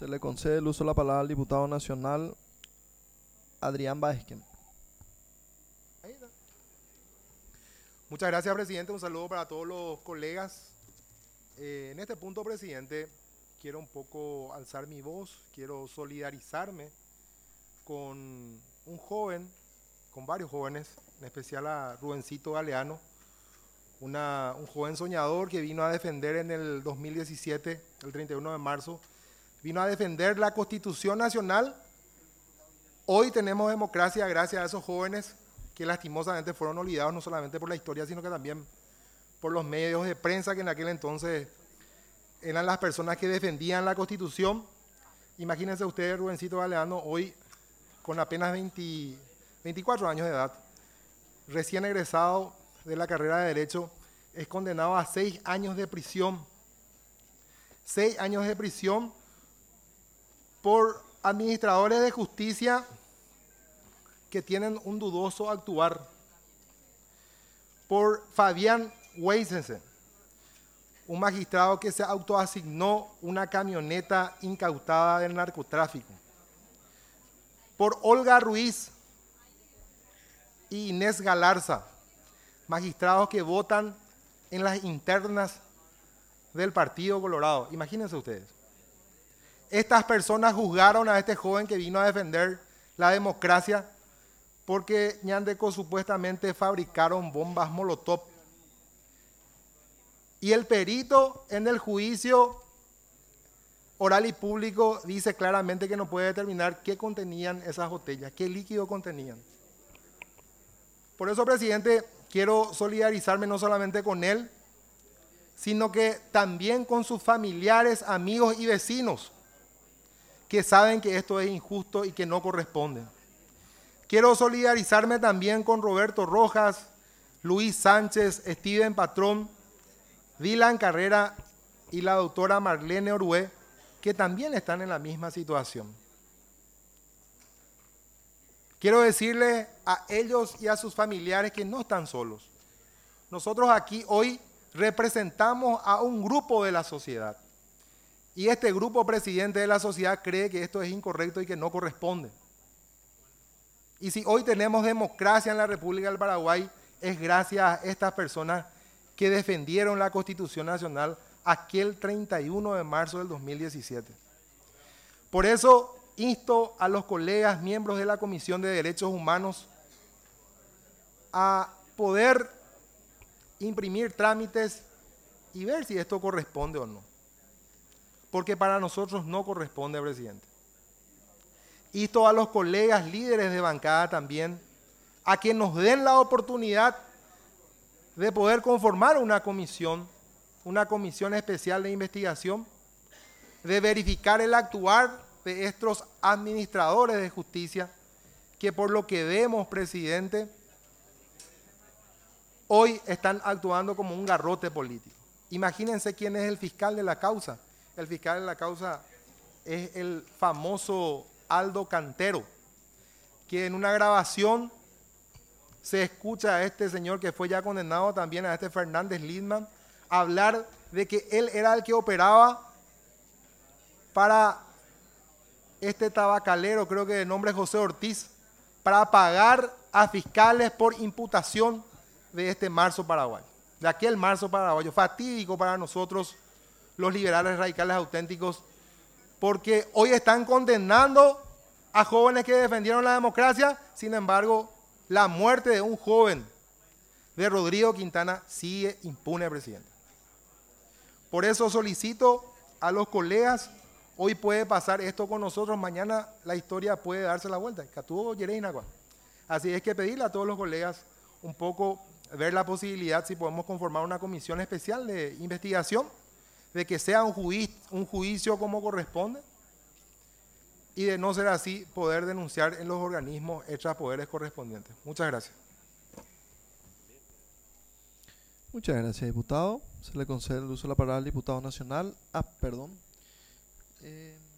Se le concede el uso de la palabra al diputado nacional Adrián Baesquem. Muchas gracias, presidente. Un saludo para todos los colegas. En este punto, presidente, quiero un poco alzar mi voz, quiero solidarizarme con un joven, con varios jóvenes, en especial a Rubencito Galeano, un joven soñador que vino a defender en el 2017, el 31 de marzo, vino a defender la Constitución Nacional. Hoy tenemos democracia gracias a esos jóvenes que lastimosamente fueron olvidados no solamente por la historia, sino que también por los medios de prensa que en aquel entonces eran las personas que defendían la Constitución. Imagínense ustedes, Rubencito Galeano, hoy con apenas 24 años de edad, recién egresado de la carrera de Derecho, es condenado a 6 años de prisión. 6 años de prisión por administradores de justicia que tienen un dudoso actuar. Por Fabián Weisensen, un magistrado que se autoasignó una camioneta incautada del narcotráfico. Por Olga Ruiz y Inés Galarza, magistrados que votan en las internas del Partido Colorado. Imagínense ustedes. Estas personas juzgaron a este joven que vino a defender la democracia porque Ñandeco supuestamente fabricaron bombas Molotov. Y el perito en el juicio oral y público dice claramente que no puede determinar qué contenían esas botellas, qué líquido contenían. Por eso, presidente, quiero solidarizarme no solamente con él, sino que también con sus familiares, amigos y vecinos que saben que esto es injusto y que no corresponde. Quiero solidarizarme también con Roberto Rojas, Luis Sánchez, Steven Patrón, Dylan Carrera y la doctora Marlene Orué, que también están en la misma situación. Quiero decirles a ellos y a sus familiares que no están solos. Nosotros aquí hoy representamos a un grupo de la sociedad. Y este grupo, presidente de la sociedad, cree que esto es incorrecto y que no corresponde. Y si hoy tenemos democracia en la República del Paraguay, es gracias a estas personas que defendieron la Constitución Nacional aquel 31 de marzo del 2017. Por eso insto a los colegas miembros de la Comisión de Derechos Humanos a poder imprimir trámites y ver si esto corresponde o no. Porque para nosotros no corresponde, presidente. Insto a los colegas líderes de bancada también a que nos den la oportunidad de poder conformar una comisión especial de investigación, de verificar el actuar de estos administradores de justicia, que por lo que vemos, presidente, hoy están actuando como un garrote político. Imagínense quién es el fiscal de la causa. El fiscal de la causa es el famoso Aldo Cantero, que en una grabación se escucha a este señor que fue ya condenado también, a este Fernández Lindman, hablar de que él era el que operaba para este tabacalero, creo que de nombre José Ortiz, para pagar a fiscales por imputación de este marzo paraguayo, de aquel marzo paraguayo, fatídico para nosotros los liberales radicales auténticos, porque hoy están condenando a jóvenes que defendieron la democracia. Sin embargo, la muerte de un joven, de Rodrigo Quintana, sigue impune, presidente. Por eso solicito a los colegas, hoy puede pasar esto con nosotros, mañana la historia puede darse la vuelta. Así es que pedirle a todos los colegas un poco ver la posibilidad si podemos conformar una comisión especial de investigación, de que sea un juicio como corresponde, y de no ser así, poder denunciar en los organismos extrapoderes correspondientes. Muchas gracias. Muchas gracias, diputado. Se le concede el uso de la palabra al diputado nacional. Perdón.